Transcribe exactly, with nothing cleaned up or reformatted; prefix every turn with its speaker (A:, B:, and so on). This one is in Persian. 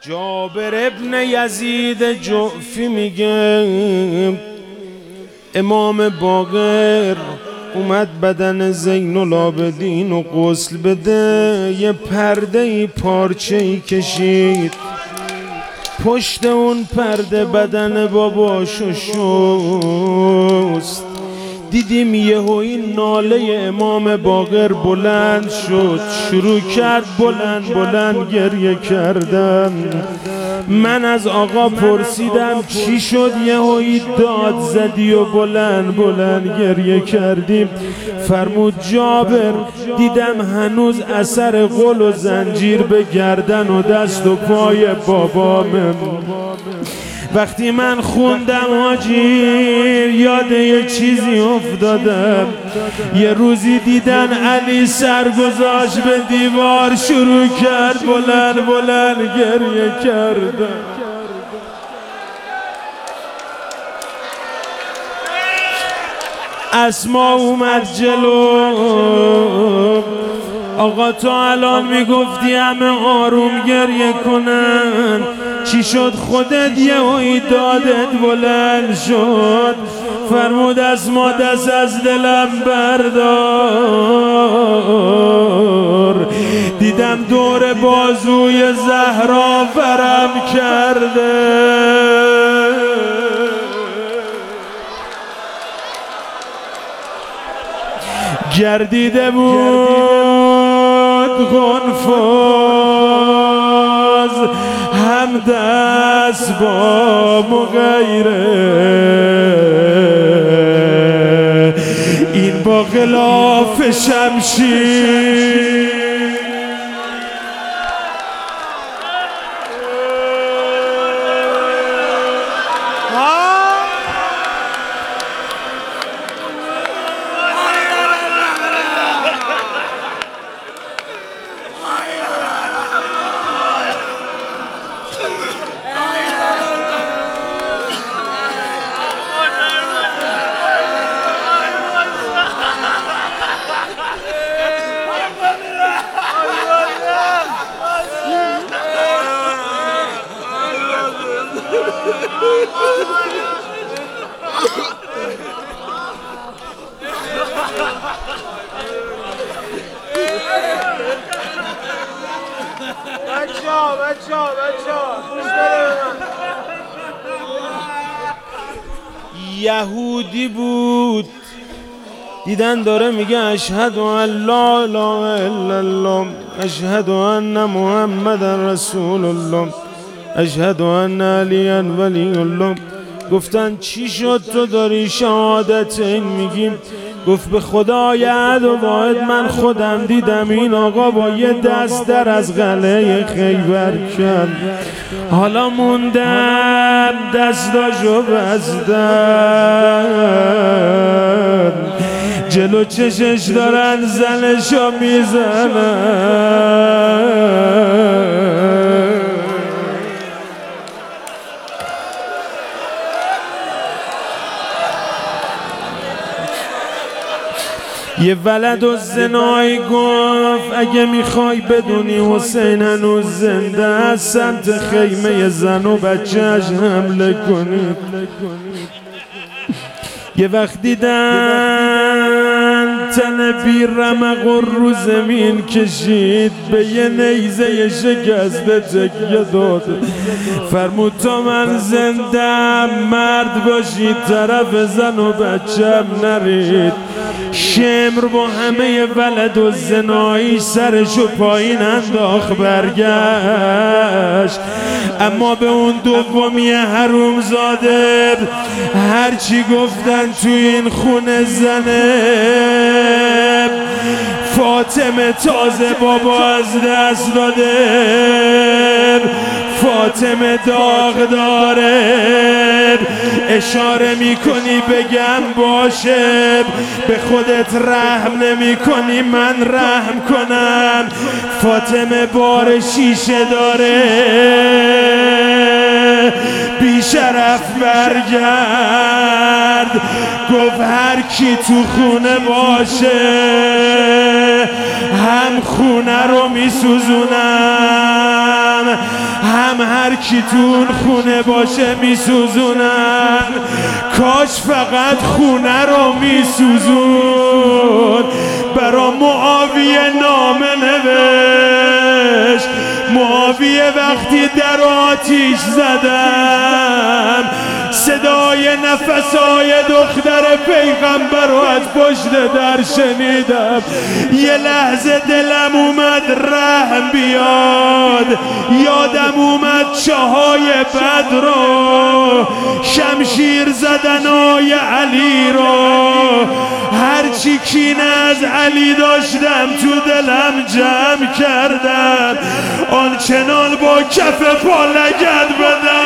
A: جابر ابن یزید جعفی میگه امام باقر اومد بدن زین العابدین و غسل بده، یه پرده ای پارچه ای کشید پشت اون پرده بدن باباشو شست. دیدیم یهو این ناله امام باقر بلند شد، شروع کرد بلند بلند گریه کردن. من از آقا پرسیدم چی شد یهو داد زدی و بلند بلند گریه کردیم؟ فرمود جابر دیدم هنوز اثر غل و زنجیر به گردن و دست و پای بابامه. وقتی من خوندم حاجی یاد یه چیزی افتادم. یه روزی دیدن علی سر گذاشت به دیوار، شروع کرد بلند بلند گریه کردن. اسما اومد جلو، آقا تو الان میگفتی همه آروم گریه کنن، چی شد خودت یهویی دادت بلند شد؟ فرمود اسما دست از دلم بردار، دیدم دور بازوی زهرا فرم کرده. گردیده بود غنفاز هم دست با مغیره، این با غلاف شمشیر
B: بچه ها بچه ها بچه ها گوش بده.
A: یهودی بود دیدن داره میگه اشهد ان لا اله الا الله، اشهد ان محمد رسول الله، اشهد ان علی ولی الله. گفتن چی شد تو داری شهادت این میگیم؟ گفت به خدای احد و واحد من خودم دیدم این آقا با یه دست در از قلعه خیبر کن، حالا موندم دستاشو بستن، جلو چشش دارن زنشو میزنن. یه ولد و زنایی گفت اگه میخوای بدونی حسین هنوز زنده است سمت خیمه زن و بچهش حمله کنید. یه وقت دیدن تن بی رمق و رو زمین کشید، به یه نیزه شکسته تکیه داد. فرمود تا من زندم مرد باشید طرف زن و بچم نرید. شمر با همه ولد و زنایی سرشو پایین انداخت برگشت، اما به اون دومی حروم زاده هرچی گفتن تو این خونه زنه فاطمه تازه بابا از دست داده، فاطمه داغ داره، اشاره میکنی بگم باشه، به خودت رحم نمی کنی من رحم کنم. فاطمه بار شیشه داره بیش طرف برگرد. گفت هر کی تو خونه باشه هم خونه رو میسوزونم، هم هر کی تو اون خونه باشه میسوزونم. کاش فقط خونه رو میسوزون. برا معاویه نامه نوشت. معاویه وقتی در آتیش زدم صدای نفسای دختر پیغمبر رو از پشت در شنیدم. یه لحظه دلم اومد رحم بیاد، یادم اومد چاهای بد رو، شمشیر زدنای علی رو. هرچی کینه از علی داشتم تو دلم جمع کردم، آنچنان با کف پا لگد بدم